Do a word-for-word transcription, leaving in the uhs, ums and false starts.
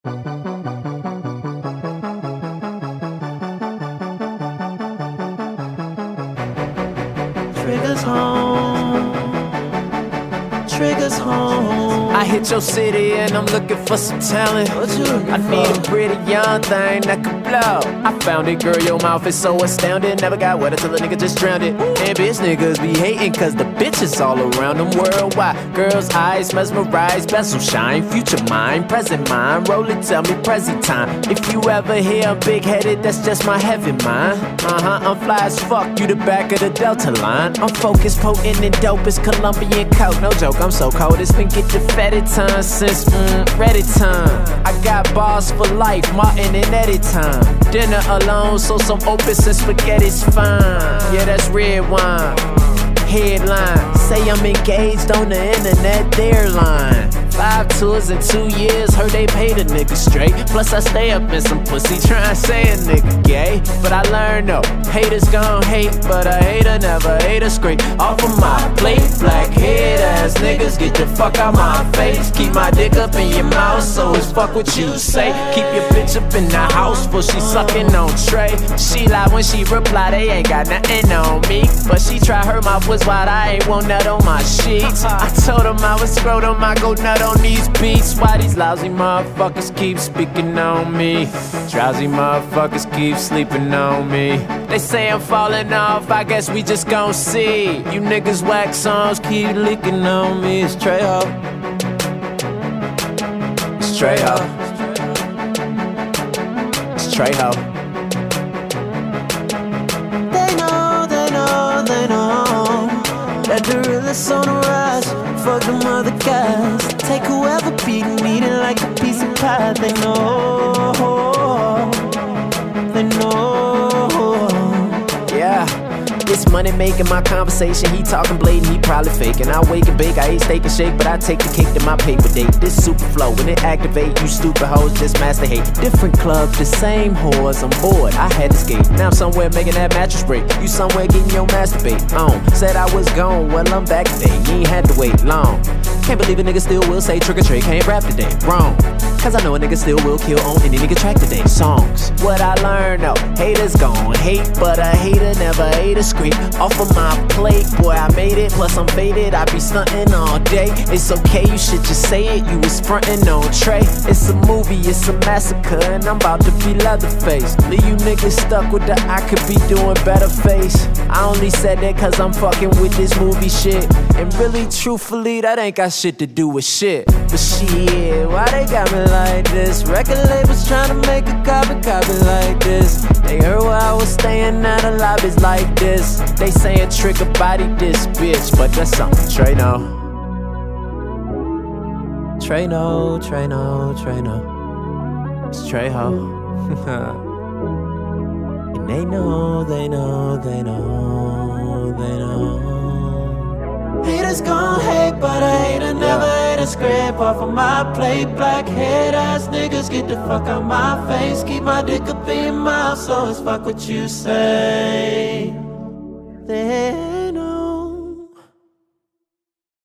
Triggers home, triggers home. I hit your city and I'm looking for some talent. I need a pretty young thing that could blow. I found it, girl, your mouth is so astounding. Never got wetter till a nigga just drowned it. And bitch niggas be hating cause the bitches all around them worldwide. Girls' eyes mesmerize, bezel shine. Future mine, present mine. Roll it, tell me present time. If you ever hear I'm big-headed, that's just my heaven mind. Uh-huh, I'm fly as fuck, you the back of the Delta line. I'm focused, potent and dope as Colombian coke. No joke, I'm so cold, it's been get defeated time since mm, Reddit time. I got bars for life, Martin and Eddie time. Dinner alone, so some opus and spaghetti's fine. Yeah, that's red wine. Headline, say I'm engaged on the internet, their line. Five tours in two years, heard they paid a nigga straight. Plus I stay up in some pussy, tryna say a nigga gay. But I learned though, haters gon' hate, but a hater never hate a scrape off of my plate. Black head ass niggas, get the fuck out my face. Keep my dick up in your mouth, so it's fuck what you say. Keep your bitch up in the house, for she sucking on tray. She lie when she reply, they ain't got nothing on me. But she try her mouth was wide, I ain't want nut on my sheets. I told them I was scrotum, I go nut on these beats. Why these lousy motherfuckers keep speaking on me? Drowsy motherfuckers keep sleeping on me. They say I'm falling off, I guess we just gon' see. You niggas whack songs keep leaking on me. It's Trejo. It's Trejo. It's Trejo. They know, they know, they know that the realest on the rise. Fuck them other guys. Take whoever beating me, they like a piece of pie. They know, they know. Yeah, it's money making my conversation. He talking blatant, he probably faking. I wake and bake, I eat steak and shake, but I take the cake to my paper date. This super flow, when it activate, you stupid hoes just master hate. Different club, the same whores, I'm bored, I had to skate. Now I'm somewhere making that mattress break. You somewhere getting your masturbate on. Said I was gone, well I'm back today. You ain't had to wait long. Can't believe a nigga still will say trick or treat, can't rap today. Wrong, cause I know a nigga still will kill on any nigga track today. Songs, what I learned though, haters gon' hate, but a hater never ate a scrape off of my plate. Boy, I made it, plus I'm faded, I be stunting all day. It's okay, you should just say it, you was frontin' on Trey. It's a movie, it's a massacre, and I'm about to be Leatherface. Leave you niggas stuck with the I could be doing better face. I only said that cause I'm fucking with this movie shit. And really, truthfully, that ain't got shit to do with shit. But shit, why they got me like this? Record labels tryna make a copy, copy like this. They heard where I was staying at a lobbies like this. They saying trigger body this bitch, but that's something Trey know. Trey know, Trey know, Trey know. It's Trejo. And they know, they know, they know, they know. Haters gon' hate, but a hater never ate a scrape off of my plate. Black head ass niggas, get the fuck out my face. Keep my dick up in your mouth, so it's fuck what you say. They